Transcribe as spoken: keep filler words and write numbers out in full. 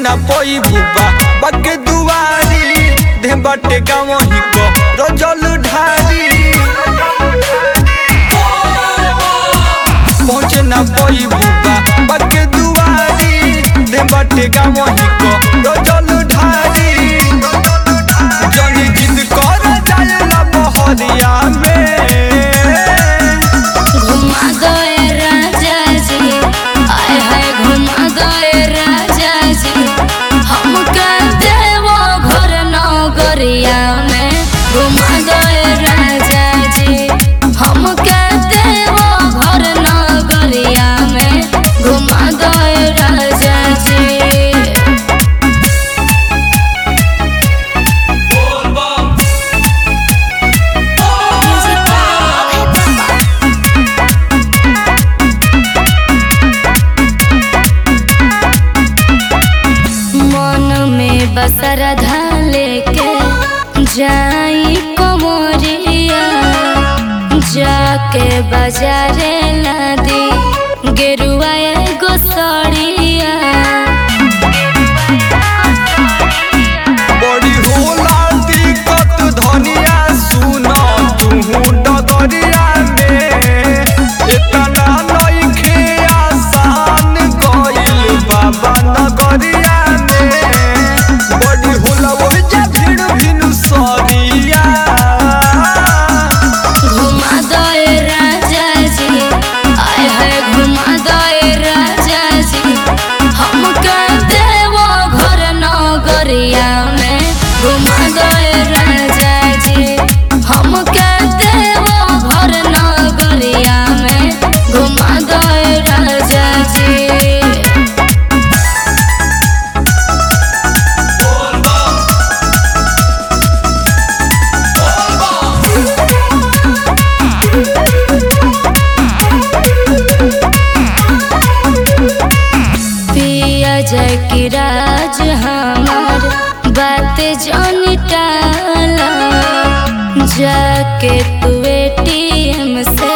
ना पोई बुबा बगे दुआरी दे बटे गाँव ही को रोजल ढारी पहुँचे ना पोई बुबा बगे दुआरी दे बटे गाँव ही को रोजल ढारी जनी जिद कर जाए ना बहरिया में घुमा गए राजा जी आए हाय घुमा गए राजा जी हमका देवो घर नगरिया में घुमा गए राजा जी हमका देवो घर नगरिया में घुमा गए राजा जी। बसर धाले के जाई कोमरिया जाके बाजारे लादी गेरुआ एगो सड़िया बड़ी होला दिक्कत धनिया सुन तू डगरिया में इतना नइखे आसान गइल बाबा नगरिया घुमा गए राजा जी आए हाय घुमा गए राजा जी हमका देवो घर नगरिया में घुमा गए राजा जी हमका देवो घर नगरिया में घुमा गए राजा जी। जय की राज हमार बात जानी टाला जाके तू एटीएम से